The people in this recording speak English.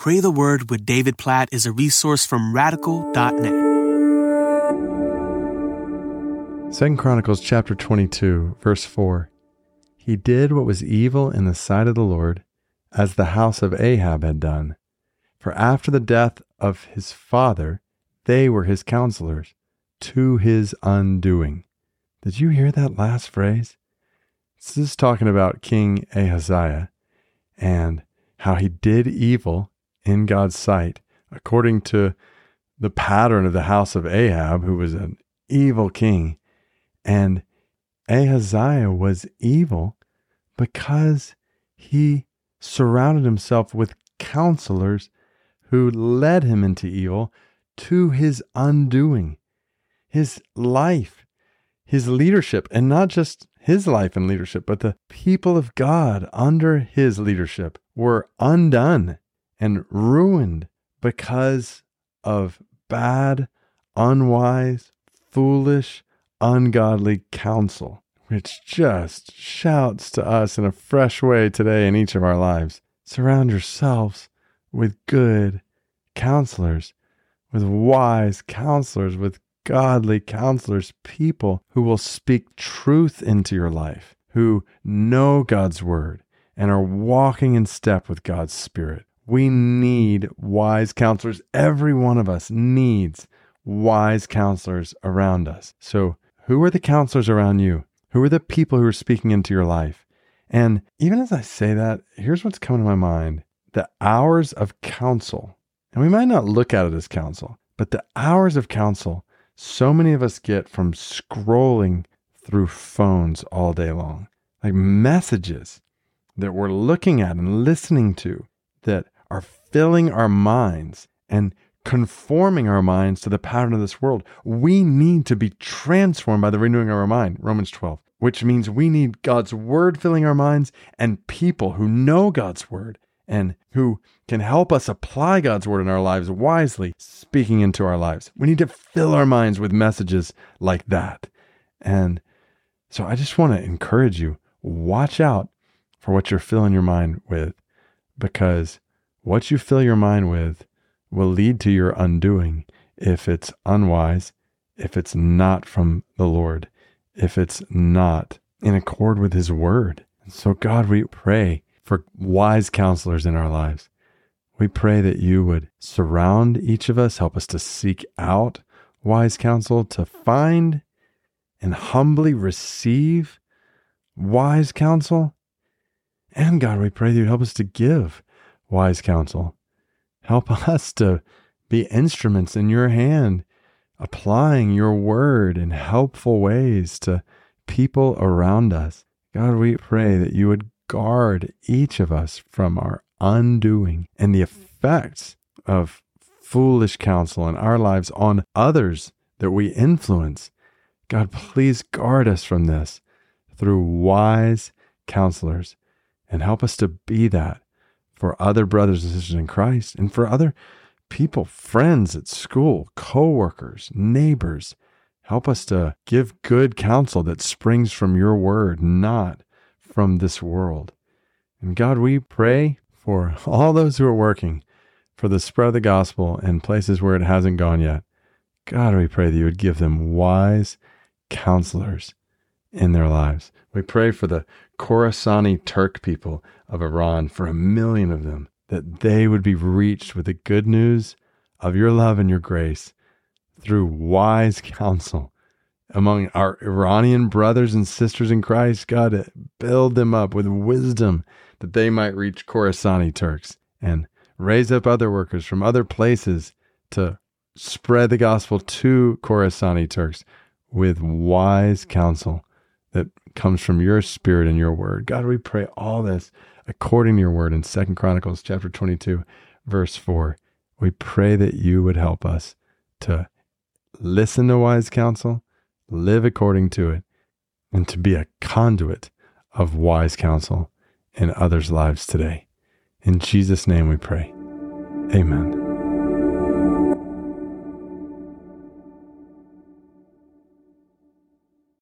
Pray the Word with David Platt is a resource from Radical.net. 2 Chronicles chapter 22, verse 4. He did what was evil in the sight of the Lord, as the house of Ahab had done. For after the death of his father, they were his counselors, to his undoing. Did you hear that last phrase? This is talking about King Ahaziah and how he did evil in God's sight, according to the pattern of the house of Ahab, who was an evil king. And Ahaziah was evil because he surrounded himself with counselors who led him into evil to his undoing. His life, his leadership, and not just his life and leadership, but the people of God under his leadership were undone and ruined because of bad, unwise, foolish, ungodly counsel, which just shouts to us in a fresh way today in each of our lives. Surround yourselves with good counselors, with wise counselors, with godly counselors, people who will speak truth into your life, who know God's word and are walking in step with God's Spirit. We need wise counselors. Every one of us needs wise counselors around us. So who are the counselors around you? Who are the people who are speaking into your life? And even as I say that, here's what's coming to my mind. The hours of counsel, and we might not look at it as counsel, but the hours of counsel so many of us get from scrolling through phones all day long, like messages that we're looking at and listening to that are filling our minds and conforming our minds to the pattern of this world. We need to be transformed by the renewing of our mind, Romans 12, which means we need God's word filling our minds and people who know God's word and who can help us apply God's word in our lives wisely, speaking into our lives. We need to fill our minds with messages like that. And so I just want to encourage you, watch out for what you're filling your mind with, because what you fill your mind with will lead to your undoing if it's unwise, if it's not from the Lord, if it's not in accord with his word. And so God, we pray for wise counselors in our lives. We pray that you would surround each of us, help us to seek out wise counsel, to find and humbly receive wise counsel. And God, we pray that you help us to give wise counsel. Help us to be instruments in your hand, applying your word in helpful ways to people around us. God, we pray that you would guard each of us from our undoing and the effects of foolish counsel in our lives on others that we influence. God, please guard us from this through wise counselors and help us to be that for other brothers and sisters in Christ and for other people, friends at school, co-workers, neighbors. Help us to give good counsel that springs from your word, not from this world. And God, we pray for all those who are working for the spread of the gospel in places where it hasn't gone yet. God, we pray that you would give them wise counselors in their lives. We pray for the Khorasani Turk people of Iran, for 1 million of them, that they would be reached with the good news of your love and your grace through wise counsel among our Iranian brothers and sisters in Christ. God, build them up with wisdom that they might reach Khorasani Turks, and raise up other workers from other places to spread the gospel to Khorasani Turks with wise counsel that comes from your Spirit and your word. God, we pray all this according to your word in 2 Chronicles chapter 22, verse 4. We pray that you would help us to listen to wise counsel, live according to it, and to be a conduit of wise counsel in others' lives today. In Jesus' name we pray. Amen.